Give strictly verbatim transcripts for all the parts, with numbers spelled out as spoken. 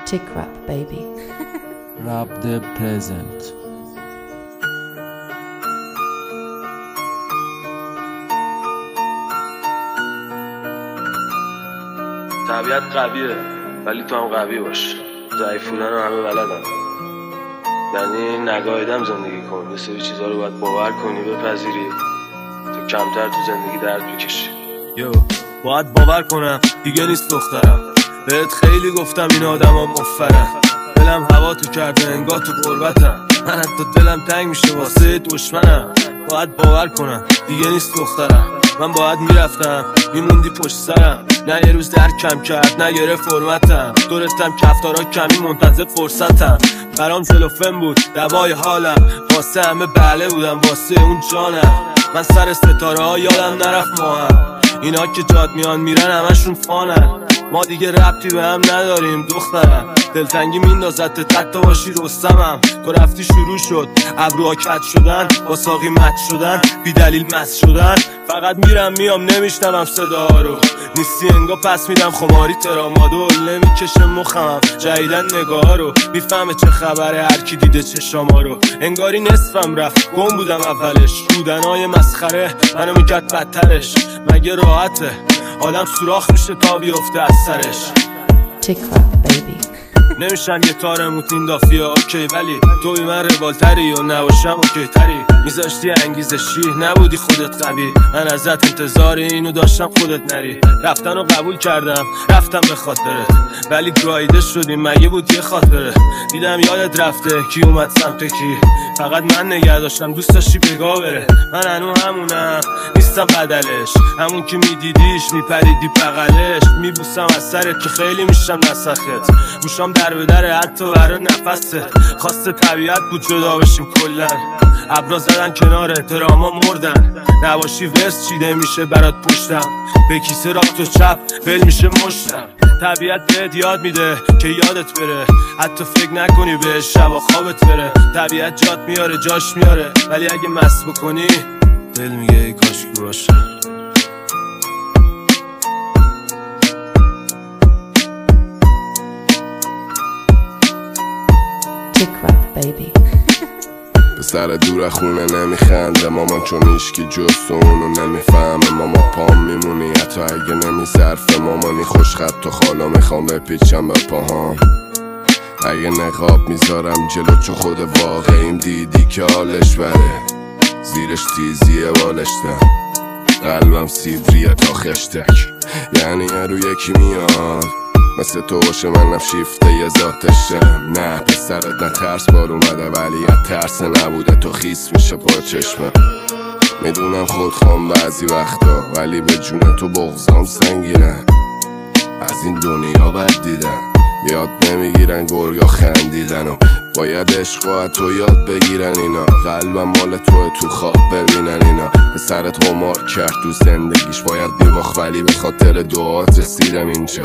Tick rap, baby. Rap the present. طبیعت قویه ولی تو هم قوی باش. ضعیف بودن رو همه بلدن. یعنی نگاهیدم زندگی کن. یه سری چیزا رو باید باور کنی، بپذیری تا کمتر تو زندگی درد بکشی. یو باید باور کنم دیگه نیست دخترم. بهت خیلی گفتم این آدم ها مفرن. دلم هوا تو کرده انگار تو غربتم. من حتی دلم تنگ میشه واسه دشمنم. باید باور کنم دیگه نیست دخترم. من باید میرفتم میموندی پشت سرم. نه یه روز در کم کرد نه گره فرمتم. دورستم کفتارا کمی منتظر فرصتم. برام سلوفن بود دوای حالم. واسه همه بله بودم واسه اون جانم. من سر ستاره ها یادم نرفت ما هم. اینا که جاد میان میرن همشون فانن. ما دیگه ربطی به هم نداریم دخترم. دلتنگی میندازد تکتا باشی رستمم. تو رفتی شروع شد ابروها کج شدن. با ساقی مت شدن بی دلیل مست شدن. فقط میرم میام نمیشنوم صدا رو. نیستی انگا پس میدم خماری ترامادول. نمیکشه مخم جدیدن نگاه رو. میفهمه چه خبره هر کی دیده چشاما رو. انگاری نصفم رفت گم بودم اولش. بودنای مسخره منو میکرد بدترش. مگه راحته آدم سوراخ میشه تا بیفته از سرش. Tick rap, baby. نمیشن یه تار موتین دافیه اوکی. ولی توی من روالتری و نباشم اوکی تری. میذاشتی انگیزشی نبودی خودت قوی. من ازت انتظار اینو داشتم خودت نری. رفتن رو قبول کردم رفتم به خاطرت. ولی گاییده شدیم مگه بود یه خاطره. دیدم یادت رفته کی اومد سمت کی. فقط من نگه داشتم دوست داشتی بگاه بره. من هنو همونم نیستم بدلش. همون که میدیدیش میپریدی بغلش. میبوسم از سرت که خیلی میشم نسخت. گوشام در به در حتی برای نفسه. خواسته طبیعت بود جدا بشیم کلن. ابرا زدن کنار احتراما مردن. نباشی ورس چیده میشه برات پشتم. به کیسه راست و چپ ول میشه مشتم. طبیعت بهت یاد میده که یادت بره. حتی فکر نکنی به شب و خوابت بره. طبیعت جات میاره جاش میاره. ولی اگه مست بکنی دل میگه ای کاش که باشه. Tick rap, baby. پسر دور خونه نمیخنده مامان چون ایشکی جز تو اونو نمیفهمه. ماما پام میمونی حتی اگه نمیصرفه. مامانی خوشخط تو خالا میخوام بپیچم به پاهام. اگه نقاب میذارم جلو چون خود واقعیم دیدی که حالش بره. زیرش تیزیه بالشتم قلبم سیبریه تا خشتک. یعنی یه رو یکی میاد مثل تو باشه منم شیفته یه ذاتشم. نه پسرت نه ترس بار اومده ولی یه ترس نبوده تو خیس میشه با چشمم. میدونم خود خوام بعضی وقتا ولی به جون تو بغضام سنگینه. از این دنیا بد دیدن یاد نمیگیرن گرگا خندیدن. و باید عشق تو یاد بگیرن اینا. قلبم مال توه تو خواب ببینن اینا. پسرت قمار کرد تو زندگیش باید میباخت ولی به خاطر دعات رسیدم اینجا.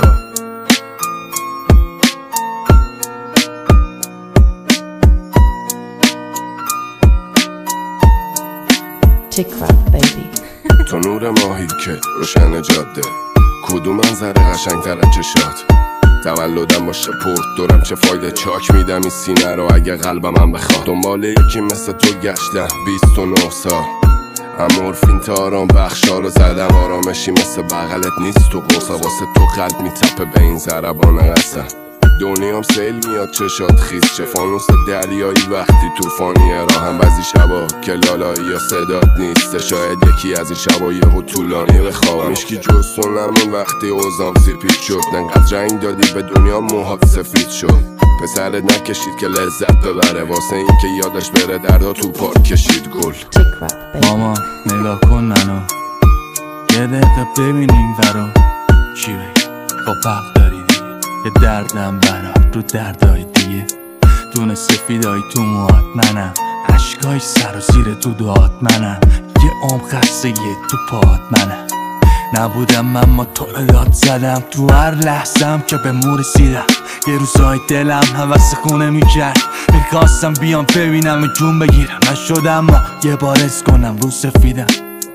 Tick rap, baby. تو نور ماهی که روشن جاده. کدوم منظره قشنگ‌تر از چشات. تولدم باشه پرت دورم چه فایده. چاک میدم این سینه رو اگه قلبم هم بخواد. دنبال یکی مثل تو گشتم بیست و نه سال. امورفین تا آرام بخشا رو زدم. آرامشی مثل بغلت نیست تو قصا. واسه تو قلب میتپه به این ضربان قسم. دنیام سیل میاد چشات خیز. چه فانوس دریایی وقتی توفانیه راهم. بعضی شبا که لالایی یا صدات نیست. شاید یکی از این شبا یهو طولانی بخوابم. میشکی جز تو نمون وقتی اوزام سیپید شد. نقدر رنگ دادی به دنیا موهات سفید شد. پسرت نکشید که لذت ببره. واسه این که یادش بره دردا تو پارک کشید گل. Tick rap, baby. ماما نگاه کن منو یه دقیقه ببینیم ورا. چی بگی؟ خب حق داری دیگه. یه دردم برا رو دردای دیگه. دونه سفیدای تو موهات منم. عشقای سر و زیر تو دعات منم. یه عمر خسته یه تو پاهات منم. نبودم من ما تو الات زدم. تو هر لحظم که به مو رسیدم. یه روزای دلم حوث خونه میکرد. میخواستم بیام ببینم و جون بگیرم. نشدم ما یه بار از کنم رو سفیدم.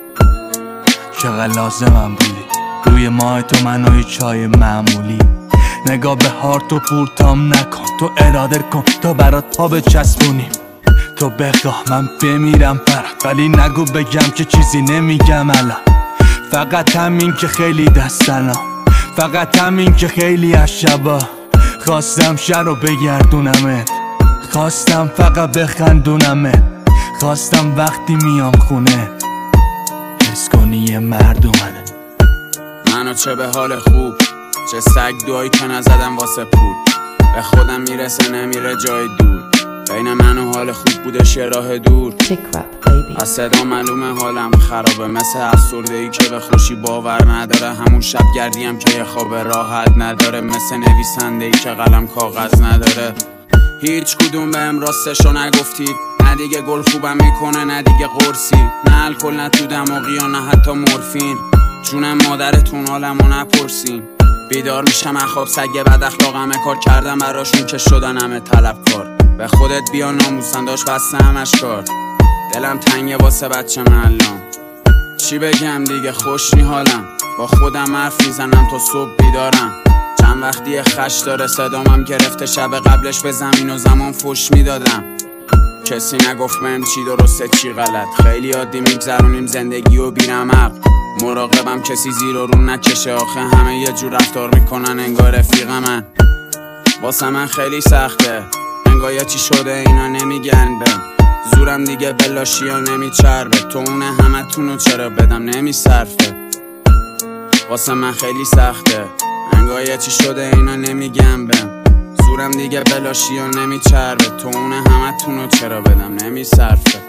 چقدر لازمم بودی روی ماه تو منو یه چای معمولی. نگاه به هارت و پورتام نکن، تو اراده کن تا برات پا بچسبونیم. تو بخواه من بمیرم برات، ولی نگو بگم که چیزی نمیگم الان. فقط همین که خیلی دستنام، فقط همین که خیلی از شبا خواستم شهر رو بگردونمت، خواستم فقط بخندونمت، خواستم وقتی میام خونه حس کنی یه مرد اومده. منو چه به حال خوب، چه سگ دوایی که نزدم واسه پول، به خودم میرسه نمیره جای دور، بین من و حال خوب بودش یه راه دور. Tick rap baby. از صدا معلومه حالم خرابه، مثل افسرده‌ای که به خوشی باور نداره، همون شب گردیم که یه خواب راحت نداره، مثل نویسنده‌ای که قلم کاغذ نداره. هیچ کدوم بهم راستشو نگفتید، نه دیگه گل خوبم میکنه نه دیگه قرصی، نه الکل نه تو دماغی و نه حتی مورفین. جونم مادرتون حالمو نپرسین، بیدار میشم از خواب سگ بد اخلاقم کار کردم براشون که شدن همه طلبکار. به خودت بیا ناموسن داشت بسته همش کار، دلم تنگه واسه بچه معلم. چی بگم دیگه خوش نی حالم، با خودم حرف میزنم تا صبح بیدارم. چند وقتی خش داره صدامم گرفته، شب قبلش به زمین و زمان فش میدادم. کسی نگفت بهم چی درسته چی غلط، خیلی عادی میگذرونیم زندگی و بی‌رمق. مراقبم کسی زیر و رو نکشه، آخه همه یه جور رفتار میکنن انگار رفیق من. واسه من خیلی سخته، انگار یه چی شده اینا نمیگن بهم، زورم دیگه بلاشی و نمیچربه، تو اونه همه تونو چرا بدم نمیصرفه. واسه من خیلی سخته، انگار یه چی شده اینا نمیگن بهم، زورم دیگه بلاشی و نمیچربه، تو اونه همه تونو چرا بدم نمیصرفه.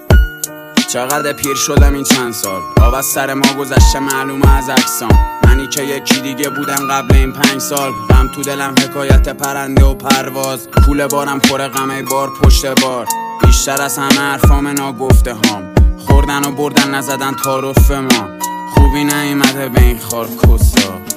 چقدر پیر شدم این چند سال، آب از سر ما گذشته معلومه از اجسام، منی که یکی دیگه بودم قبل این پنج سال. غم تو دلم حکایت پرنده و پرواز، پول بارم خوره غمه بار پشت بار، بیشتر از همه حرفام ناگفته هام، خوردن و بردن نزدن تعارف ما، خوبی نیومده به این خار کسا.